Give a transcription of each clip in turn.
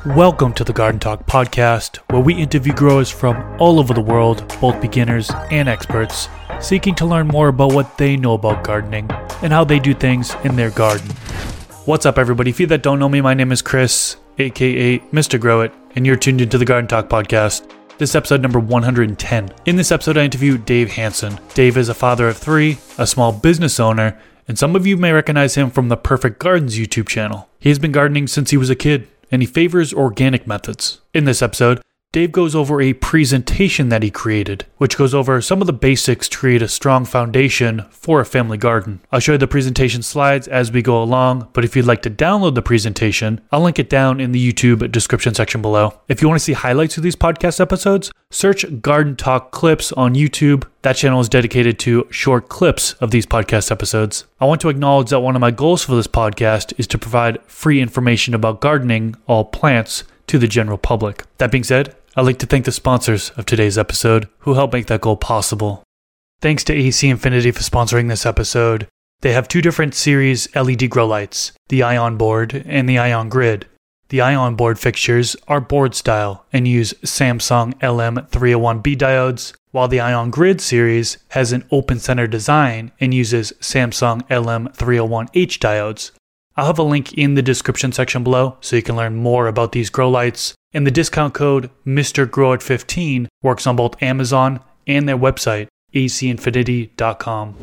Welcome to the Garden Talk podcast, where we interview growers from all over the world, both beginners and experts, seeking to learn more about what they know about gardening and how they do things in their garden. What's up, everybody? If you that don't know me, my name is Chris, aka Mr. Grow It, and you're tuned into the Garden Talk podcast. This is episode number 110. In this episode, I interview Dave Hanson. Dave is a father of three, a small business owner, and some of you may recognize him from the Perfect Gardens YouTube channel. He has been gardening since he was a kid, and he favors organic methods. In this episode, Dave goes over a presentation that he created, which goes over some of the basics to create a strong foundation for a family garden. I'll show you the presentation slides as we go along, but if you'd like to download the presentation, I'll link it down in the YouTube description section below. If you want to see highlights of these podcast episodes, search Garden Talk Clips on YouTube. That channel is dedicated to short clips of these podcast episodes. I want to acknowledge that one of my goals for this podcast is to provide free information about gardening, all plants, to the general public. That being said, I'd like to thank the sponsors of today's episode who help make that goal possible. Thanks to AC Infinity for sponsoring this episode. They have two different series LED grow lights, the Ion Board and the Ion Grid. The Ion Board fixtures are board style and use Samsung LM301B diodes, while the Ion Grid series has an open center design and uses Samsung LM301H diodes. I'll have a link in the description section below so you can learn more about these grow lights. And the discount code MrGrowIt15 works on both Amazon and their website, acinfinity.com.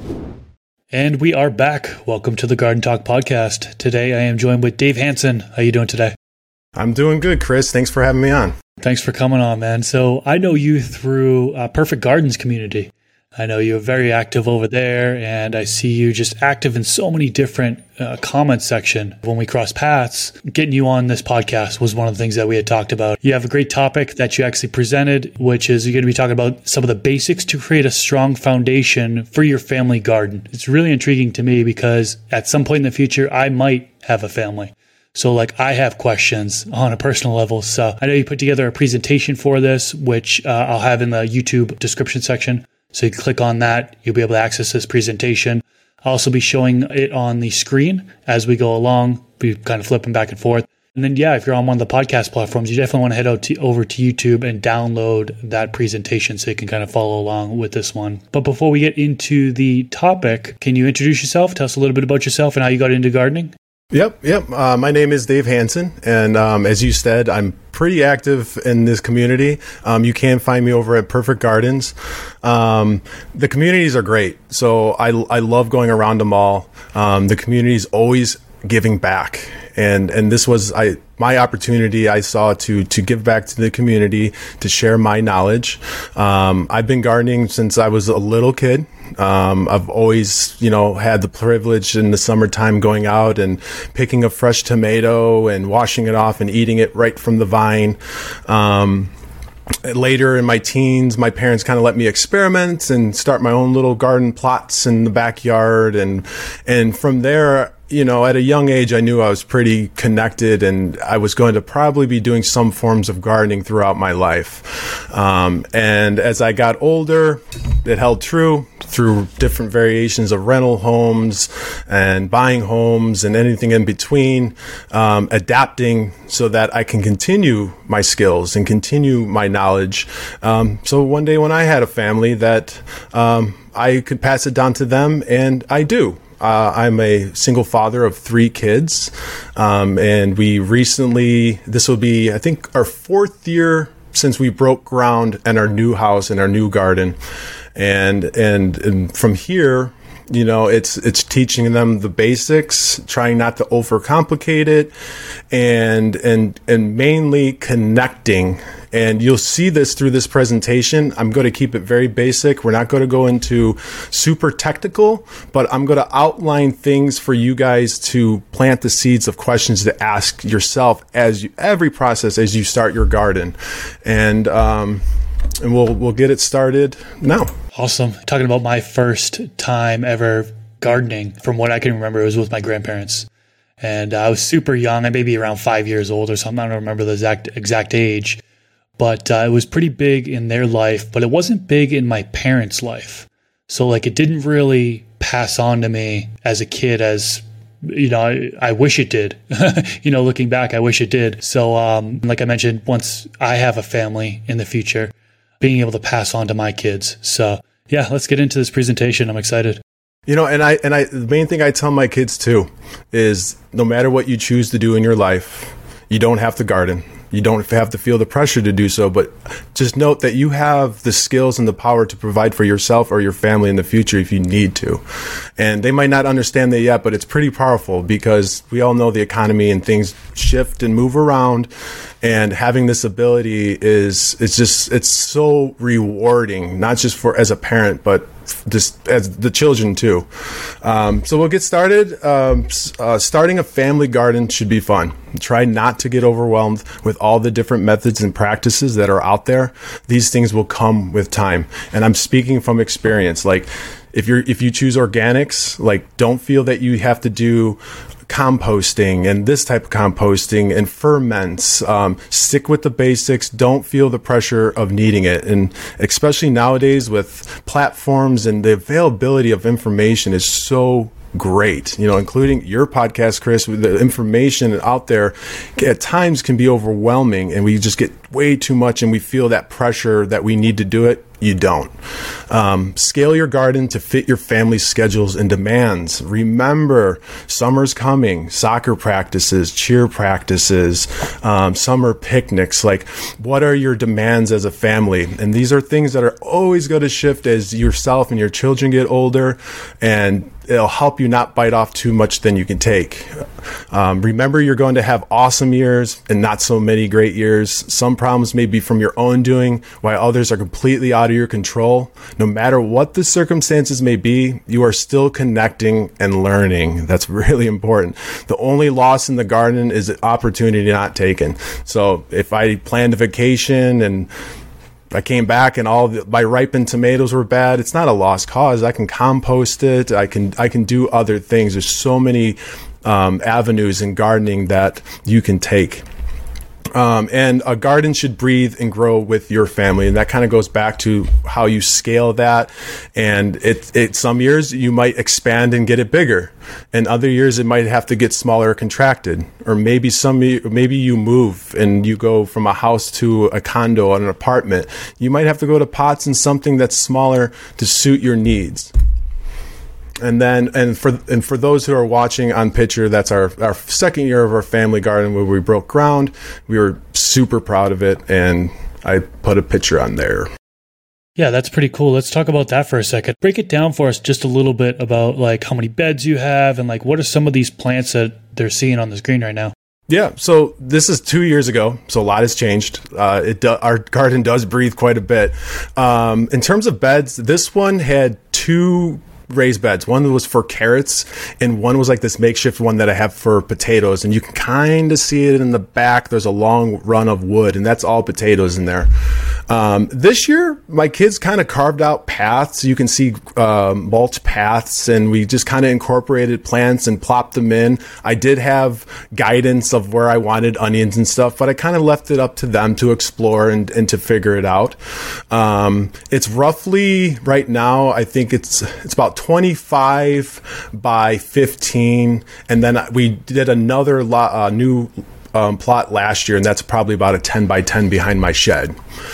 And we are back. Welcome to the Garden Talk podcast. Today I am joined with Dave Hanson. How you doing today? I'm doing good, Chris. Thanks for having me on. Thanks for coming on, man. So I know you through Perfect Gardens community. I know you're very active over there, and I see you just active in so many different comment section. When we crossed paths, getting you on this podcast was one of the things that we had talked about. You have a great topic that you actually presented, which is you're going to be talking about some of the basics to create a strong foundation for your family garden. It's really intriguing to me because at some point in the future, I might have a family. So I have questions on a personal level. So I know you put together a presentation for this, which I'll have in the YouTube description section. So you can click on that. You'll be able to access this presentation. I'll also be showing it on the screen as we go along. Be kind of flipping back and forth. And then, if you're on one of the podcast platforms, you definitely want to head over to YouTube and download that presentation so you can kind of follow along with this one. But before we get into the topic, can you introduce yourself? Tell us a little bit about yourself and how you got into gardening. Yep. My name is Dave Hanson, and as you said, I'm pretty active in this community. You can find me over at Perfect Gardens. The communities are great, so I love going around them all. The community's always giving back, and this was my opportunity I saw to give back to the community, to share my knowledge. I've been gardening since I was a little kid. I've always, had the privilege in the summertime going out and picking a fresh tomato and washing it off and eating it right from the vine. Later in my teens, my parents kind of let me experiment and start my own little garden plots in the backyard. And from there, at a young age, I knew I was pretty connected and I was going to probably be doing some forms of gardening throughout my life. And as I got older, it held true through different variations of rental homes and buying homes and anything in between, adapting so that I can continue my skills and continue my knowledge. So one day when I had a family that I could pass it down to them, and I do. I'm a single father of three kids, and we recently, this will be, I think, our fourth year since we broke ground in our new house and our new garden. And from here, it's teaching them the basics, trying not to overcomplicate it, and mainly connecting. And you'll see this through this presentation. I'm going to keep it very basic. We're not going to go into super technical, but I'm going to outline things for you guys to plant the seeds of questions to ask yourself every process as you start your garden. And we'll get it started now. Awesome. Talking about my first time ever gardening, from what I can remember, it was with my grandparents. And I was super young. I may be around 5 years old or something. I don't remember the exact age. But it was pretty big in their life, but it wasn't big in my parents' life. So it didn't really pass on to me as a kid as I wish it did. Looking back, I wish it did. So, like I mentioned, once I have a family in the future, being able to pass on to my kids. So yeah, let's get into this presentation. I'm excited. And the main thing I tell my kids too is no matter what you choose to do in your life, you don't have to garden. You don't have to feel the pressure to do so, but just note that you have the skills and the power to provide for yourself or your family in the future if you need to. And they might not understand that yet, but it's pretty powerful because we all know the economy and things shift and move around. And having this ability it's so rewarding, not just as a parent, but just as the children too. So we'll get started. Starting a family garden should be fun. Try not to get overwhelmed with all the different methods and practices that are out there. These things will come with time. And I'm speaking from experience. Like if you choose organics, like don't feel that you have to do composting and this type of composting and ferments. Stick with the basics. Don't feel the pressure of needing it. And especially nowadays with platforms and the availability of information is so great, including your podcast, Chris. The information out there at times can be overwhelming and we just get way too much and we feel that pressure that we need to do it. You don't. Scale your garden to fit your family's schedules and demands. Remember, summer's coming, soccer practices, cheer practices, summer picnics. Like, what are your demands as a family? And these are things that are always going to shift as yourself and your children get older, and it'll help you not bite off too much than you can take. Remember, you're going to have awesome years and not so many great years. Some problems may be from your own doing, while others are completely out of your control. No matter what the circumstances may be, you are still connecting and learning. That's really important. The only loss in the garden is the opportunity not taken. So if I planned a vacation and I came back and my ripened tomatoes were bad, it's not a lost cause. I can compost it. I can do other things. There's so many avenues in gardening that you can take. And a garden should breathe and grow with your family. And that kind of goes back to how you scale that. And some years you might expand and get it bigger. And other years it might have to get smaller or contracted. Or maybe you move and you go from a house to a condo or an apartment. You might have to go to pots and something that's smaller to suit your needs. And for those who are watching on picture, that's our second year of our family garden where we broke ground. We were super proud of it, and I put a picture on there. Yeah, that's pretty cool. Let's talk about that for a second. Break it down for us just a little bit about like how many beds you have and like what are some of these plants that they're seeing on the screen right now. Yeah, so this is 2 years ago, so a lot has changed. Our garden does breathe quite a bit. In terms of beds, this one had 2 raised beds. One was for carrots and one was like this makeshift one that I have for potatoes, and you can kind of see it in the back. There's a long run of wood and that's all potatoes in there. This year my kids kind of carved out paths. You can see mulch paths, and we just kind of incorporated plants and plopped them in. I did have guidance of where I wanted onions and stuff, but I kind of left it up to them to explore and to figure it out. It's roughly right now, I think it's about 25 by 15, and then we did another new plot last year, and that's probably about a 10 by 10 behind my shed.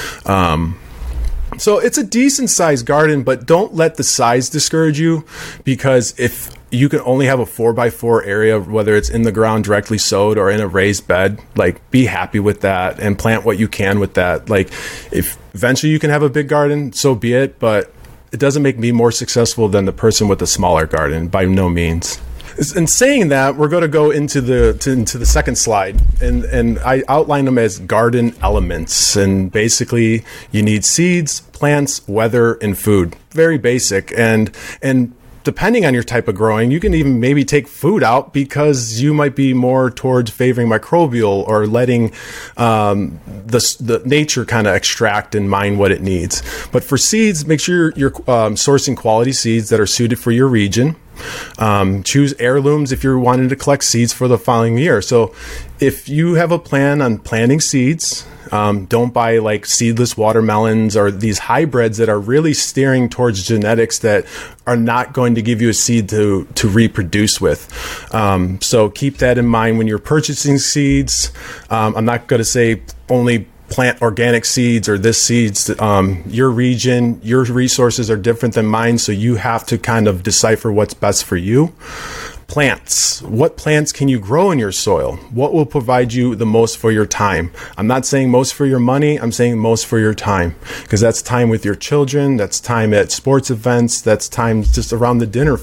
So it's a decent sized garden, but don't let the size discourage you, because if you can only have a 4x4 area, whether it's in the ground directly sowed or in a raised bed, like be happy with that and plant what you can with that. Like if eventually you can have a big garden, so be it, but it doesn't make me more successful than the person with a smaller garden, by no means. In saying that, we're going to go into the second slide, and I outline them as garden elements. And basically, you need seeds, plants, weather, and food. Very basic. And depending on your type of growing, you can even maybe take food out because you might be more towards favoring microbial or letting the nature kind of extract and mine what it needs. But for seeds, make sure you're sourcing quality seeds that are suited for your region. Choose heirlooms if you're wanting to collect seeds for the following year. So if you have a plan on planting seeds, don't buy like seedless watermelons or these hybrids that are really steering towards genetics that are not going to give you a seed to reproduce with. So keep that in mind when you're purchasing seeds. I'm not going to say only plant organic seeds or this seeds. Your region, your resources are different than mine, so you have to kind of decipher what's best for you. Plants. What plants can you grow in your soil? What will provide you the most for your time? I'm not saying most for your money. I'm saying most for your time, because that's time with your children. That's time at sports events. That's time just around the dinner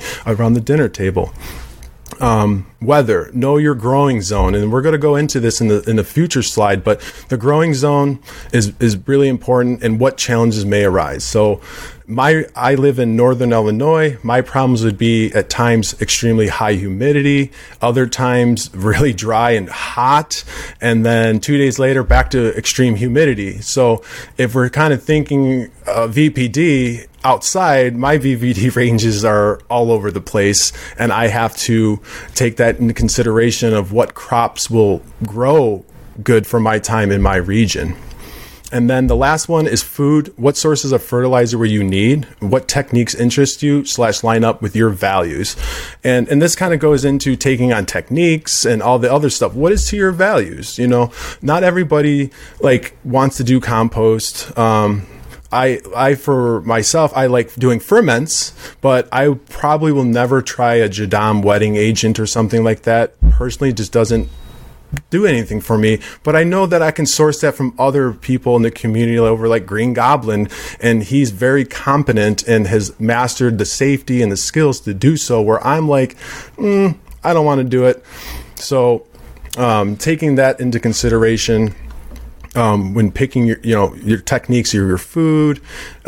table. Weather. Know your growing zone, and we're going to go into this in the future slide. But the growing zone is really important, and what challenges may arise. So, I live in northern Illinois. My problems would be at times extremely high humidity, other times really dry and hot, and then 2 days later back to extreme humidity. So, if we're kind of thinking VPD. Outside, my VPD ranges are all over the place, and I have to take that into consideration of what crops will grow good for my time in my region. And then the last one is food. What sources of fertilizer will you need? What techniques interest you / line up with your values? And this kind of goes into taking on techniques and all the other stuff. What is to your values? You know, not everybody like wants to do compost. I for myself, I like doing ferments, but I probably will never try a Jadam wetting agent or something like that. Personally, it just doesn't do anything for me. But I know that I can source that from other people in the community over like Green Goblin, and he's very competent and has mastered the safety and the skills to do so, where I'm like, I don't want to do it. So taking that into consideration, when picking your techniques, your food,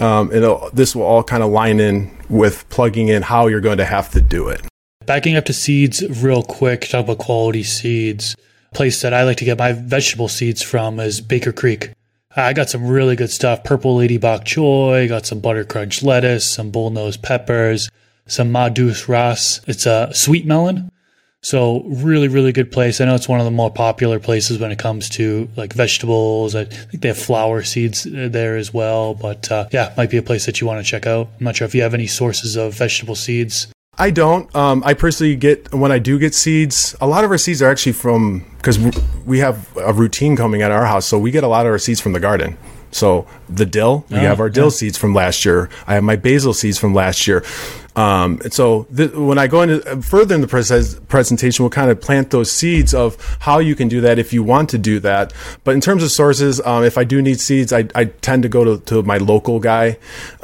this will all kind of line in with plugging in how you're going to have to do it. Backing up to seeds real quick, talk about quality seeds. Place that I like to get my vegetable seeds from is Baker Creek. I got some really good stuff. Purple Lady Bok Choy, got some Butter Crunch lettuce, some bullnose peppers, some Ma Douce Ras. It's a sweet melon. So really, really good place. I know it's one of the more popular places when it comes to like vegetables. I think they have flower seeds there as well. But might be a place that you want to check out. I'm not sure if you have any sources of vegetable seeds. I don't. I personally when I do get seeds, a lot of our seeds are actually because we have a routine coming at our house. So we get a lot of our seeds from the garden. So the dill, we have our dill seeds from last year. I have my basil seeds from last year. And so when I go into further in the presentation, we'll kind of plant those seeds of how you can do that if you want to do that. But in terms of sources, if I do need seeds, I tend to go to my local guy.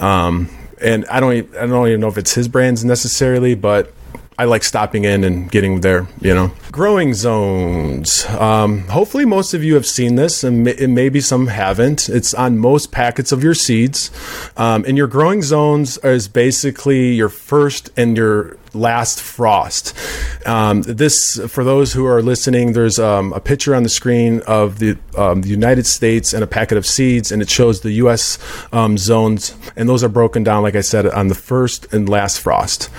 And I don't even know if it's his brands necessarily, but I like stopping in and getting there, Growing zones. Hopefully most of you have seen this, and maybe some haven't. It's on most packets of your seeds. And your growing zones is basically your first and your last frost. This, for those who are listening, there's a picture on the screen of the United States and a packet of seeds, and it shows the U.S. Zones, and those are broken down, like I said, on the first and last frost.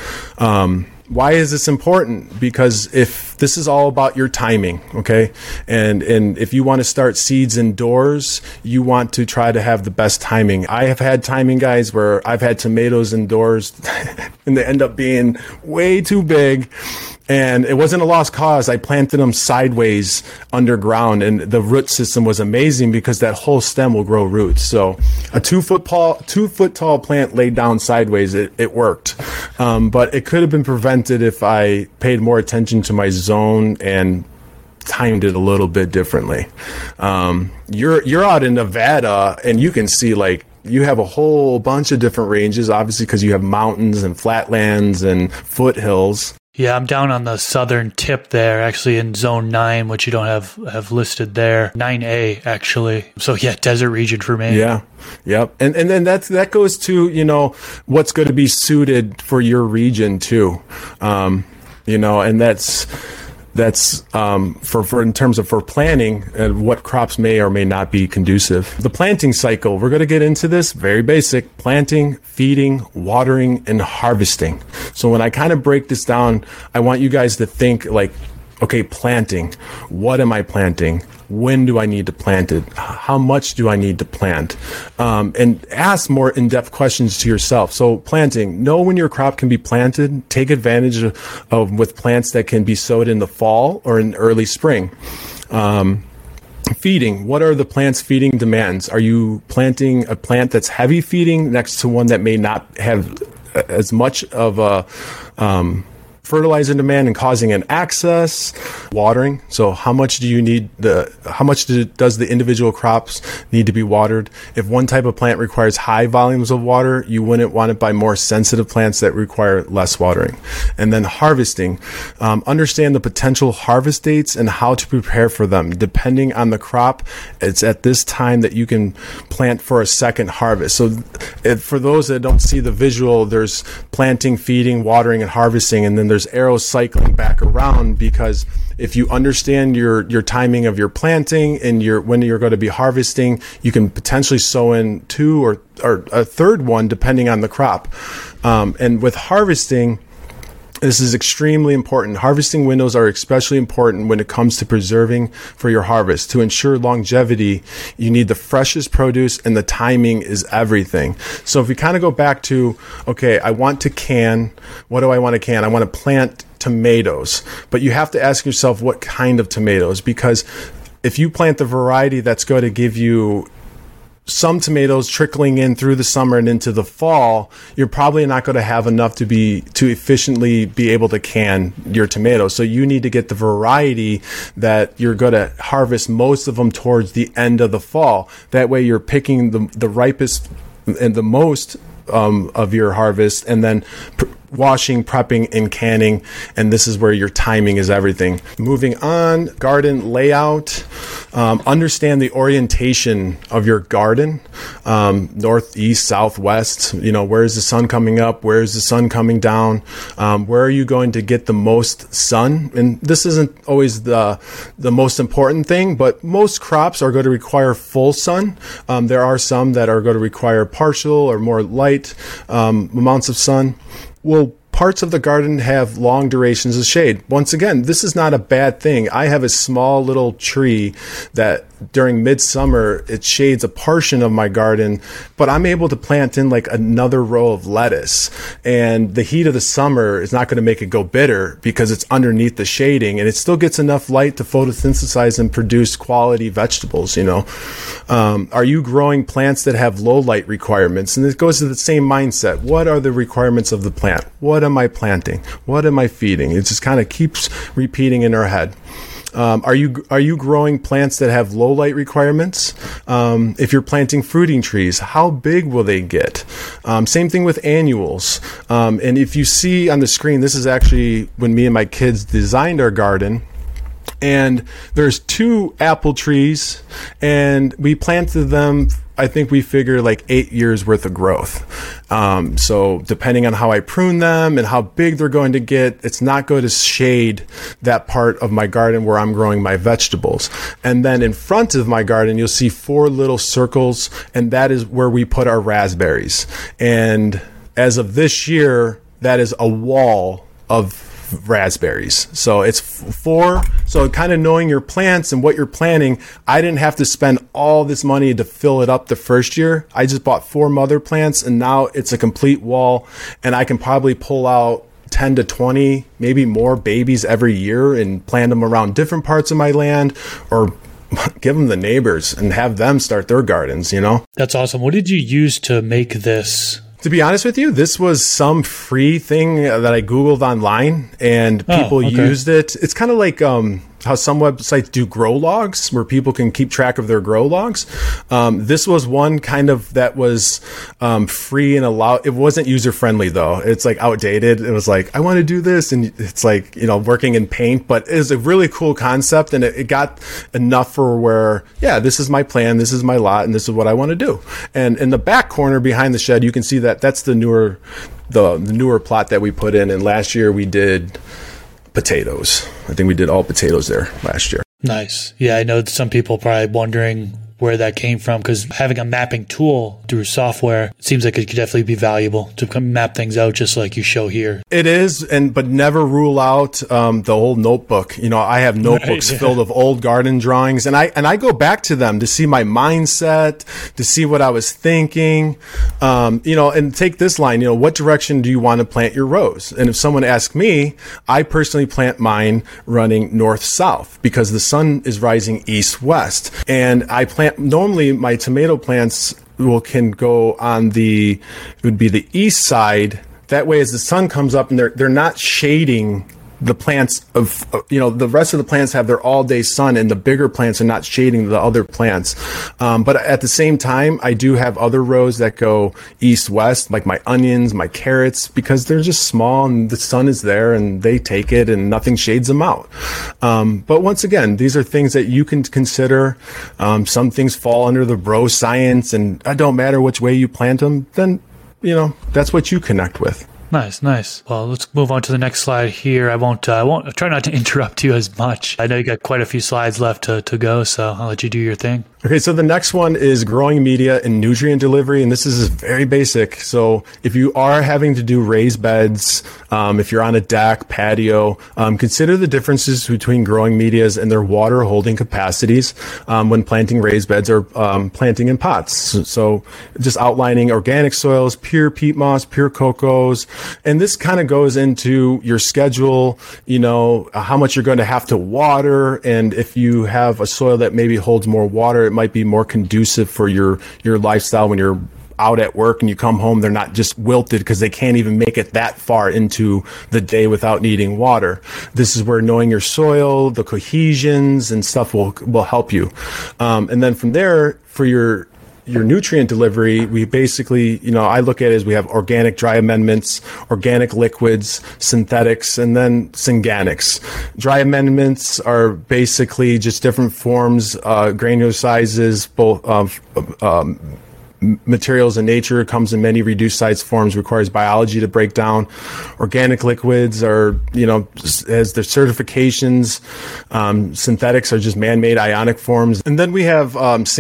Why is this important? Because if this is all about your timing, okay? And if you want to start seeds indoors, you want to try to have the best timing. I have had timing, guys, where I've had tomatoes indoors and they end up being way too big. And it wasn't a lost cause. I planted them sideways underground, and the root system was amazing because that whole stem will grow roots. So a 2 foot tall plant laid down sideways, it worked. But it could have been prevented if I paid more attention to my zone and timed it a little bit differently. You're out in Nevada, and you can see you have a whole bunch of different ranges, obviously, because you have mountains and flatlands and foothills. Yeah, I'm down on the southern tip there, actually in zone 9, which you don't have listed there. 9A, actually. So yeah, desert region for me. Yeah. Yep. And then that goes to, what's going to be suited for your region too. And that's that's for in terms of for planting and what crops may or may not be conducive. The planting cycle, we're going to get into this, very basic: planting, feeding, watering, and harvesting. So when I kind of break this down, I want you guys to think like, okay, planting, what am I planting? When do I need to plant it? How much do I need to plant? And ask more in-depth questions to yourself. So planting, know when your crop can be planted. Take advantage of with plants that can be sowed in the fall or in early spring. Feeding, what are the plant's feeding demands? Are you planting a plant that's heavy feeding next to one that may not have as much of a fertilizer demand and causing an excess? Watering, so how much do you need does the individual crops need to be watered? If one type of plant requires high volumes of water, you wouldn't want it by more sensitive plants that require less watering. And then harvesting, understand the potential harvest dates and how to prepare for them. Depending on the crop, it's at this time that you can plant for a second harvest. So for those that don't see the visual, there's planting, feeding, watering, and harvesting, and then there's arrows cycling back around, because if you understand your timing of your planting and when you're going to be harvesting, you can potentially sow in two or a third one depending on the crop. And with harvesting, this is extremely important. Harvesting windows are especially important when it comes to preserving for your harvest. To ensure longevity, you need the freshest produce, and the timing is everything. So if we kind of go back to, okay, I want to can. What do I want to can? I want to plant tomatoes. But you have to ask yourself what kind of tomatoes, because if you plant the variety that's going to give you some tomatoes trickling in through the summer and into the fall, you're probably not going to have enough to efficiently be able to can your tomatoes. So you need to get the variety that you're going to harvest most of them towards the end of the fall. That way you're picking the ripest and the most of your harvest, and then washing, prepping, and canning. And this is where your timing is everything. Moving on, garden layout. Understand the orientation of your garden. North, east, south, west. Where is the sun coming up? Where is the sun coming down? Where are you going to get the most sun? And this isn't always the most important thing, but most crops are going to require full sun. There are some that are going to require partial or more light amounts of sun. Well, parts of the garden have long durations of shade. Once again, this is not a bad thing. I have a small little tree that during midsummer, it shades a portion of my garden, but I'm able to plant in like another row of lettuce. And the heat of the summer is not going to make it go bitter because it's underneath the shading, and it still gets enough light to photosynthesize and produce quality vegetables, Are you growing plants that have low light requirements? And it goes to the same mindset. What are the requirements of the plant? What am I planting? What am I feeding? It just kind of keeps repeating in our head. Are you growing plants that have low light requirements? If you're planting fruiting trees, how big will they get? Same thing with annuals. And if you see on the screen, this is actually when me and my kids designed our garden. And there's 2 apple trees, and we planted them, I think we figure like 8 years worth of growth. So depending on how I prune them and how big they're going to get, it's not going to shade that part of my garden where I'm growing my vegetables. And then in front of my garden, you'll see 4 little circles, and that is where we put our raspberries. And as of this year, that is a wall of raspberries. So it's 4. So kind of knowing your plants and what you're planting, I didn't have to spend all this money to fill it up the first year. I just bought 4 mother plants, and now it's a complete wall, and I can probably pull out 10 to 20, maybe more babies every year and plant them around different parts of my land, or give them the neighbors and have them start their gardens, That's awesome. What did you use to make this? To be honest with you, this was some free thing that I Googled online, and people used it. It's kind of like how some websites do grow logs, where people can keep track of their grow logs. This was one kind of that was free and allowed. It wasn't user friendly though. It's like outdated. It was like, I want to do this, and it's like working in Paint, but it was a really cool concept, and it got enough for where this is my plan, this is my lot, and this is what I want to do. And in the back corner behind the shed, you can see that's the newer plot that we put in. And last year we did potatoes. I think we did all potatoes there last year. Nice. Yeah, I know some people probably wondering where that came from, because having a mapping tool through software, it seems like it could definitely be valuable to map things out just like you show here. It is, but never rule out the old notebook. I have notebooks filled of old garden drawings, and I go back to them to see my mindset, to see what I was thinking, and take this line, what direction do you want to plant your rows? And if someone asks me, I personally plant mine running north-south because the sun is rising east-west, and I plant. Normally, my tomato plants can go on it would be the east side. That way, as the sun comes up, and they're not shading the plants the rest of the plants have their all day sun, and the bigger plants are not shading the other plants. But at the same time, I do have other rows that go east west, like my onions, my carrots, because they're just small and the sun is there and they take it and nothing shades them out. But once again, these are things that you can consider. Some things fall under the bro science, and it don't matter which way you plant them, then, that's what you connect with. Nice. Well, let's move on to the next slide here. I won't try not to interrupt you as much. I know you got quite a few slides left to go, so I'll let you do your thing. Okay, so the next one is growing media and nutrient delivery, and this is very basic. So if you are having to do raised beds, if you're on a deck, patio, consider the differences between growing medias and their water holding capacities when planting raised beds or planting in pots. So just outlining organic soils, pure peat moss, pure cocos, and this kind of goes into your schedule, how much you're going to have to water, and if you have a soil that maybe holds more water, it might be more conducive for your lifestyle when you're out at work and you come home, they're not just wilted because they can't even make it that far into the day without needing water. This is where knowing your soil, the cohesions and stuff will help you. And then from there, for your nutrient delivery, we basically, I look at it as we have organic dry amendments, organic liquids, synthetics, and then synganics. Dry amendments are basically just different forms, granular sizes, both materials in nature, comes in many reduced size forms, requires biology to break down. Organic liquids are, as their certifications. Synthetics are just man-made ionic forms. And then we have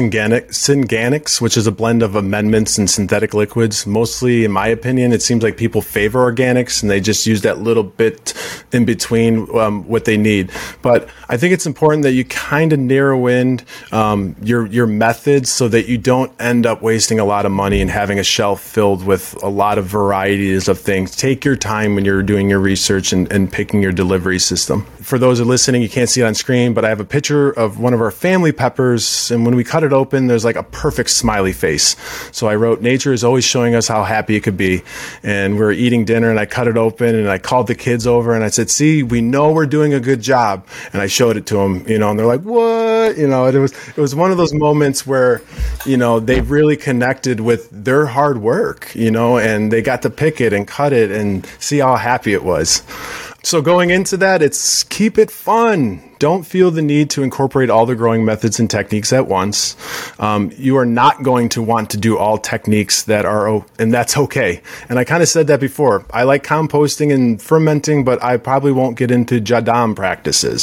synganics, which is a blend of amendments and synthetic liquids. Mostly, in my opinion, it seems like people favor organics and they just use that little bit in between what they need. But I think it's important that you kind of narrow in your methods so that you don't end up wasting a lot of money and having a shelf filled with a lot of varieties of things. Take your time when you're doing your research and picking your delivery system. For those who are listening, you can't see it on screen, but I have a picture of one of our family peppers, and when we cut it open, there's like a perfect smiley face. So I wrote, nature is always showing us how happy it could be. And we're eating dinner, and I cut it open, and I called the kids over, and I said, see, we know we're doing a good job. And I showed it to them, and they're like, what? It was one of those moments where, they really connected with their hard work, and they got to pick it and cut it and see how happy it was. So going into that, it's keep it fun. Don't feel the need to incorporate all the growing methods and techniques at once. You are not going to want to do all techniques and that's okay. And I kind of said that before. I like composting and fermenting, but I probably won't get into Jadam practices.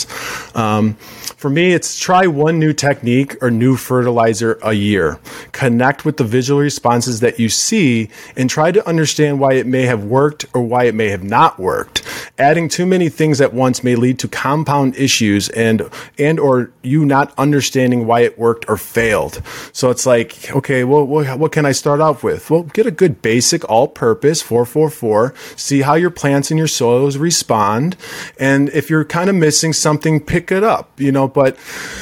For me, it's try one new technique or new fertilizer a year. Connect with the visual responses that you see and try to understand why it may have worked or why it may have not worked. Adding too many things at once may lead to compound issues and or you not understanding why it worked or failed. So it's like, okay, well, what can I start off with? Well, get a good basic all-purpose 444. See how your plants and your soils respond. And if you're kind of missing something, pick it up, but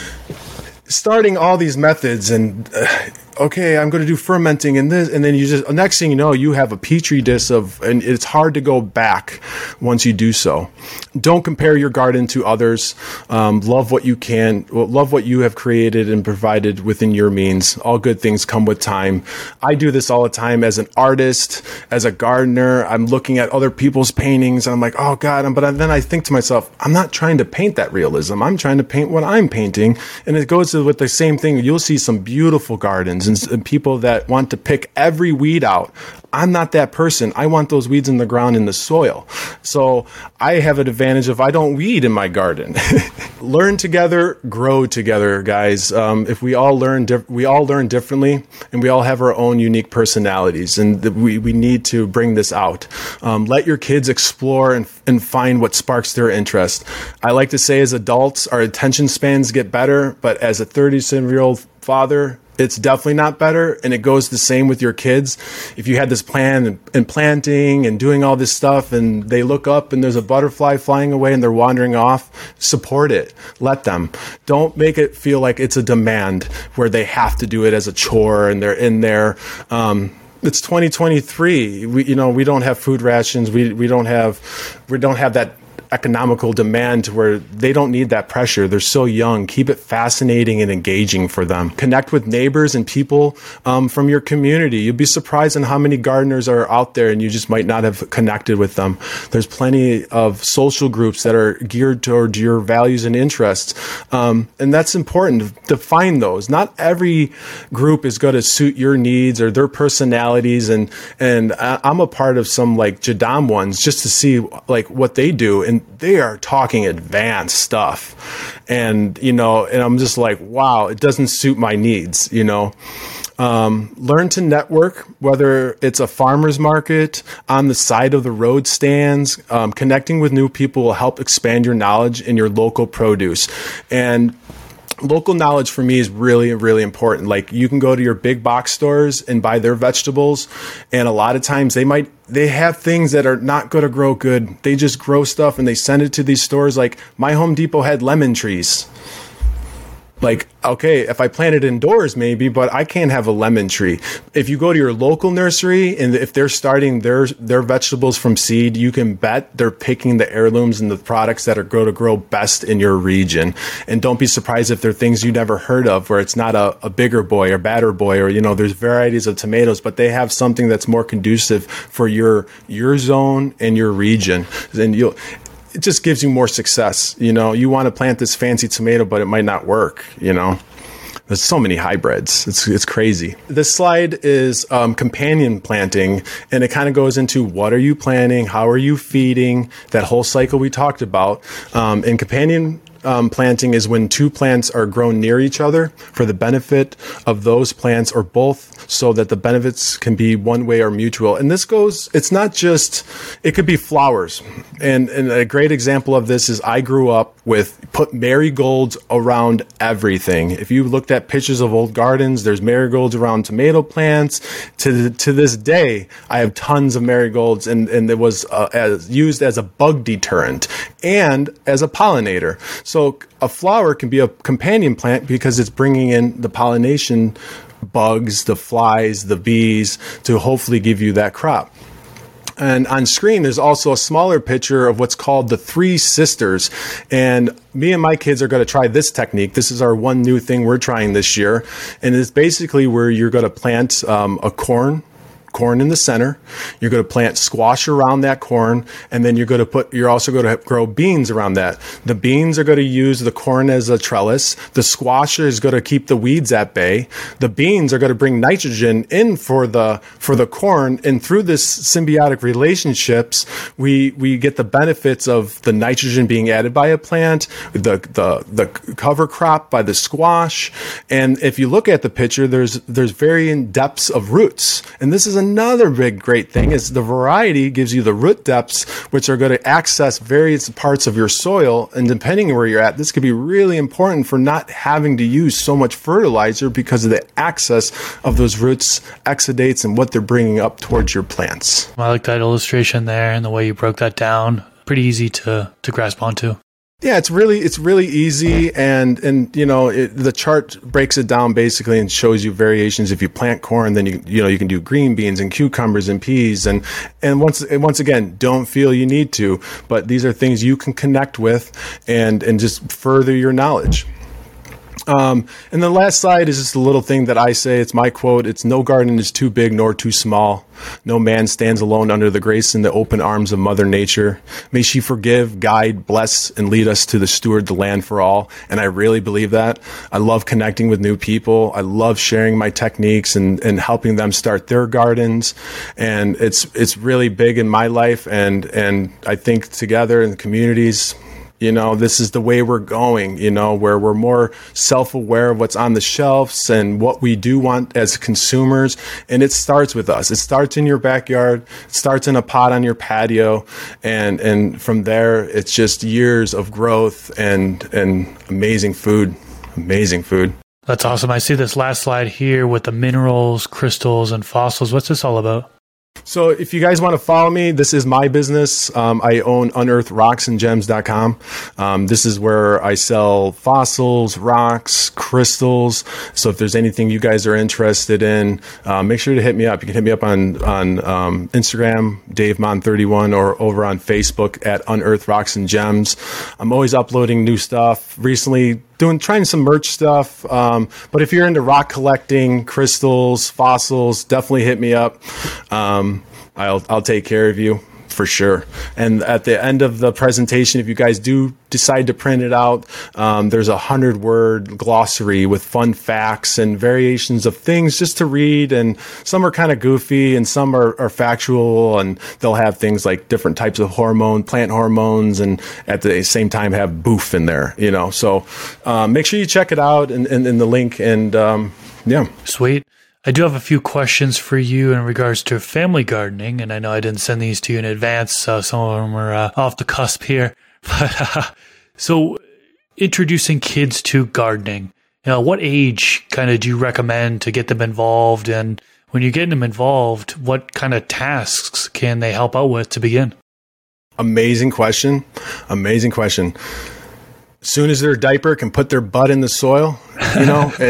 starting all these methods and okay, I'm going to do fermenting and this, and then next thing you know, you have a petri dish and it's hard to go back once you do so. Don't compare your garden to others. Love what you have created and provided within your means. All good things come with time. I do this all the time as an artist, as a gardener. I'm looking at other people's paintings and I'm like, oh God, but then I think to myself, I'm not trying to paint that realism. I'm trying to paint what I'm painting. And it goes with the same thing. You'll see some beautiful gardens weeds and people that want to pick every weed out. I'm not that person. I want those weeds in the ground in the soil. So I have an advantage of I don't weed in my garden. Learn together, grow together, guys. If we all learn differently, and we all have our own unique personalities, and we need to bring this out. Let your kids explore and find what sparks their interest. I like to say, as adults, our attention spans get better, but as a 37-year-old father, it's definitely not better. And it goes the same with your kids. If you had this plan and planting and doing all this stuff and they look up and there's a butterfly flying away and they're wandering off, support it. Let them. Don't make it feel like it's a demand where they have to do it as a chore and they're in there. It's 2023. We don't have food rations. We don't have that economical demand to where they don't need that pressure. They're so young. Keep it fascinating and engaging for them. Connect with neighbors and people from your community. You'd be surprised on how many gardeners are out there and you just might not have connected with them. There's plenty of social groups that are geared toward your values and interests. And that's important to find those. Not every group is going to suit your needs or their personalities. And I'm a part of some like Jadam ones just to see like what they do. And they are talking advanced stuff. And I'm just like, wow, it doesn't suit my needs, Learn to network, whether it's a farmer's market, on the side of the road stands. Connecting with new people will help expand your knowledge in your local produce. And local knowledge for me is really, really important. Like, you can go to your big box stores and buy their vegetables, and a lot of times they have things that are not going to grow good. They just grow stuff and they send it to these stores. Like, my Home Depot had lemon trees. Like, okay, if I plant it indoors, maybe, but I can't have a lemon tree. If you go to your local nursery and if they're starting their vegetables from seed, you can bet they're picking the heirlooms and the products that are going to grow best in your region. And don't be surprised if they're things you never heard of, where it's not a bigger boy or badder boy, or, there's varieties of tomatoes, but they have something that's more conducive for your zone and your region. Then it just gives you more success. You want to plant this fancy tomato, but it might not work. There's so many hybrids. It's crazy. This slide is companion planting, and it kind of goes into what are you planting, how are you feeding, that whole cycle we talked about. And companion planting is when two plants are grown near each other for the benefit of those plants, or both, so that the benefits can be one way or mutual. And it's not just, it could be flowers. And a great example of this is I grew up put marigolds around everything. If you looked at pictures of old gardens, there's marigolds around tomato plants. To this day, I have tons of marigolds, and it was used as a bug deterrent and as a pollinator. So a flower can be a companion plant because it's bringing in the pollination bugs, the flies, the bees, to hopefully give you that crop. And on screen, there's also a smaller picture of what's called the Three Sisters. And me and my kids are going to try this technique. This is our one new thing we're trying this year. And it's basically where you're going to plant a corn in the center. You're going to plant squash around that corn, and then you're also going to grow beans around that. The beans are going to use the corn as a trellis. The squash is going to keep the weeds at bay. The beans are going to bring nitrogen in for the corn, and through this symbiotic relationships, we get the benefits of the nitrogen being added by a plant, the cover crop by the squash. And if you look at the picture, there's varying depths of roots, and this is another big great thing is the variety gives you the root depths, which are going to access various parts of your soil. And depending on where you're at, this could be really important for not having to use so much fertilizer because of the access of those roots, exudates, and what they're bringing up towards your plants. I like that illustration there and the way you broke that down. Pretty easy to grasp onto. Yeah, it's really easy, and the chart breaks it down basically and shows you variations. If you plant corn, then you can do green beans and cucumbers and peas, and once again, don't feel you need to, but these are things you can connect with and just further your knowledge. And the last slide is just a little thing that I say. It's my quote. It's no garden is too big nor too small. No man stands alone under the grace in the open arms of Mother Nature. May she forgive, guide, bless, and lead us to the steward the land for all. And I really believe that. I love connecting with new people. I love sharing my techniques and helping them start their gardens. And it's really big in my life. And I think together in the communities, this is the way we're going, where we're more self-aware of what's on the shelves and what we do want as consumers. And it starts with us. It starts in your backyard. It starts in a pot on your patio. And from there, it's just years of growth and amazing food. Amazing food. That's awesome. I see this last slide here with the minerals, crystals, and fossils. What's this all about? So if you guys want to follow me, this is my business. I own unearthrocksandgems.com. This is where I sell fossils, rocks, crystals. So if there's anything you guys are interested in, make sure to hit me up. You can hit me up on Instagram, DaveMon31, or over on Facebook at Unearth Rocks and Gems. I'm always uploading new stuff. Recently, trying some merch stuff. But if you're into rock collecting, crystals, fossils, definitely hit me up. I'll take care of you for sure. And at the end of the presentation, if you guys do decide to print it out, there's 100-word glossary with fun facts and variations of things just to read. And some are kind of goofy and some are factual, and they'll have things like different types of plant hormones, and at the same time have boof in there, So make sure you check it out in the link. And yeah. Sweet. I do have a few questions for you in regards to family gardening, and I know I didn't send these to you in advance, so some of them are off the cusp here. But so, introducing kids to gardening, what age kind of do you recommend to get them involved? And when you're getting them involved, what kind of tasks can they help out with to begin? Amazing question. Soon as their diaper can put their butt in the soil, they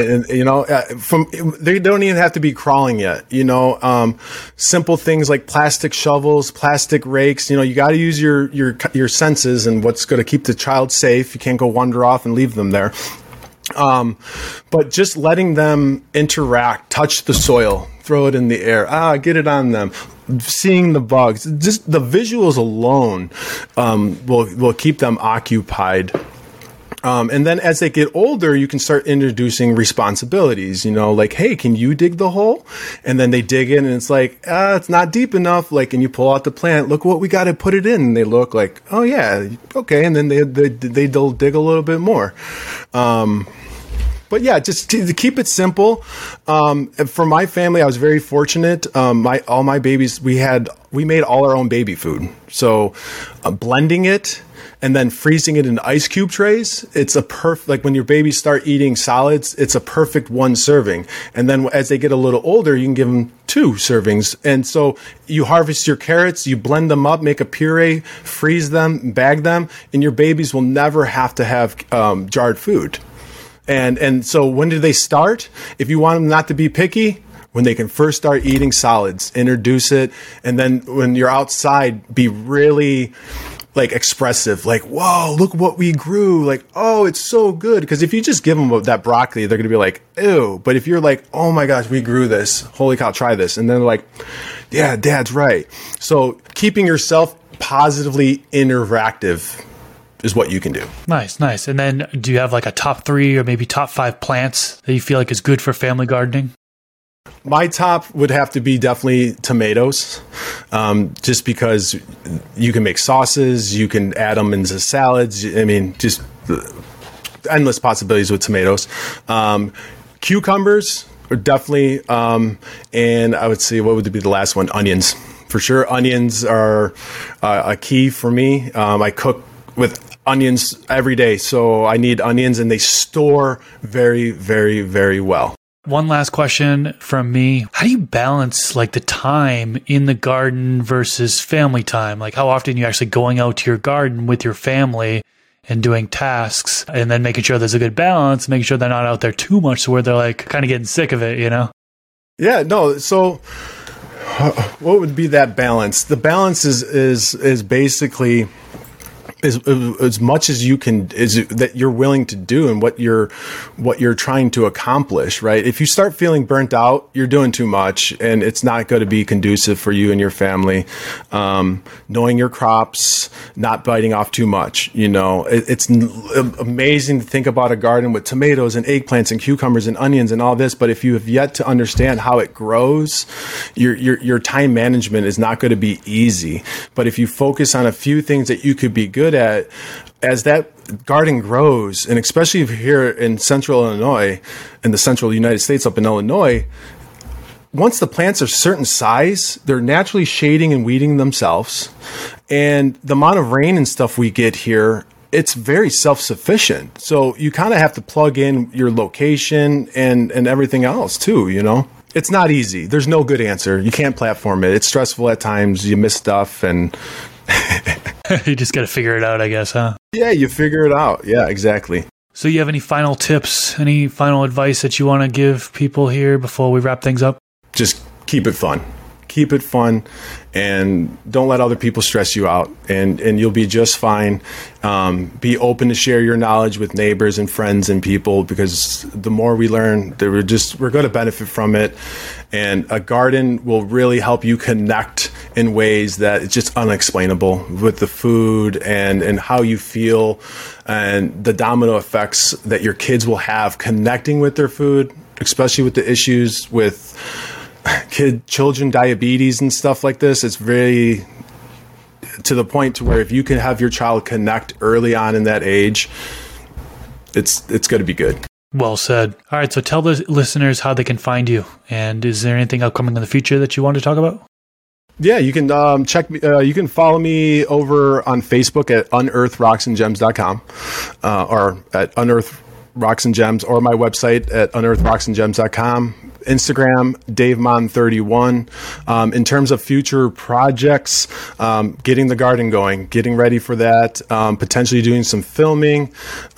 don't even have to be crawling yet. Simple things like plastic shovels, plastic rakes. You got to use your senses and what's going to keep the child safe. You can't go wander off and leave them there. But just letting them interact, touch the soil, throw it in the air, get it on them. Seeing the bugs, just the visuals alone will keep them occupied. And then as they get older, you can start introducing responsibilities, like, hey, can you dig the hole? And then they dig in and it's like, it's not deep enough. And you pull out the plant, look what we got to put it in. And they look like, oh yeah, okay. And then they'll dig a little bit more. But yeah, just to keep it simple. For my family, I was very fortunate. All my babies, we made all our own baby food. So blending it and then freezing it in ice cube trays, it's a perfect, when your babies start eating solids, it's a perfect one serving. And then as they get a little older, you can give them 2 servings. And so you harvest your carrots, you blend them up, make a puree, freeze them, bag them, and your babies will never have to have jarred food. And so when do they start? If you want them not to be picky, when they can first start eating solids, introduce it. And then when you're outside, be really expressive, whoa, look what we grew. Oh, it's so good. Because if you just give them that broccoli, they're going to be like, ew. But if you're like, oh my gosh, we grew this. Holy cow, try this. And then they're like, yeah, Dad's right. So keeping yourself positively interactive is what you can do. Nice. And then do you have a top 3 or maybe top 5 plants that you feel like is good for family gardening? My top would have to be definitely tomatoes, just because you can make sauces, you can add them into salads. I mean, just endless possibilities with tomatoes. Cucumbers are definitely, and I would say, what would be the last one? Onions. For sure, onions are a key for me. I cook with onions every day, so I need onions, and they store very, very, very well. One last question from me. How do you balance the time in the garden versus family time? How often are you actually going out to your garden with your family and doing tasks, and then making sure there's a good balance, making sure they're not out there too much to where they're kind of getting sick of it, Yeah, no. So what would be that balance? The balance is basically as much as you can, is that you're willing to do and what you're trying to accomplish, right? If you start feeling burnt out, you're doing too much and it's not going to be conducive for you and your family. Knowing your crops, not biting off too much, it's amazing to think about a garden with tomatoes and eggplants and cucumbers and onions and all this. But if you have yet to understand how it grows, your time management is not going to be easy. But if you focus on a few things that you could be good at, as that garden grows, and especially if you're here in central Illinois, in the central United States up in Illinois, once the plants are a certain size, they're naturally shading and weeding themselves. And the amount of rain and stuff we get here, it's very self-sufficient. So you kind of have to plug in your location and everything else too, It's not easy. There's no good answer. You can't platform it. It's stressful at times. You miss stuff and... You just got to figure it out, I guess, huh? Yeah, you figure it out. Yeah, exactly. So you have any final tips, any final advice that you want to give people here before we wrap things up? Just keep it fun. Keep it fun and don't let other people stress you out and you'll be just fine. Be open to share your knowledge with neighbors and friends and people because the more we learn, we're going to benefit from it. And a garden will really help you connect in ways that it's just unexplainable with the food and how you feel and the domino effects that your kids will have connecting with their food, especially with the issues with children, diabetes and stuff like this. It's very to the point to where if you can have your child connect early on in that age, it's going to be good. Well said. All right. So tell the listeners how they can find you. And is there anything upcoming in the future that you want to talk about? Yeah, you can check me. You can follow me over on Facebook at unearthrocksandgems.com or at unearthrocksandgems or my website at unearthrocksandgems.com. Instagram, DaveMon31. In terms of future projects, getting the garden going, getting ready for that, potentially doing some filming,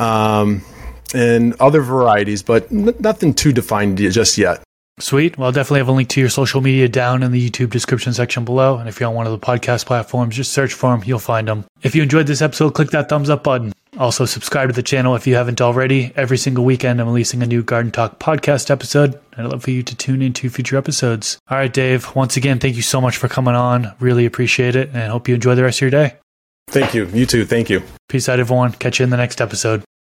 and other varieties, but nothing too defined just yet. Sweet. Well, I'll definitely have a link to your social media down in the YouTube description section below. And if you're on one of the podcast platforms, just search for them. You'll find them. If you enjoyed this episode, click that thumbs up button. Also, subscribe to the channel if you haven't already. Every single weekend, I'm releasing a new Garden Talk podcast episode. And I'd love for you to tune into future episodes. All right, Dave. Once again, thank you so much for coming on. Really appreciate it. And I hope you enjoy the rest of your day. Thank you. You too. Thank you. Peace out, everyone. Catch you in the next episode.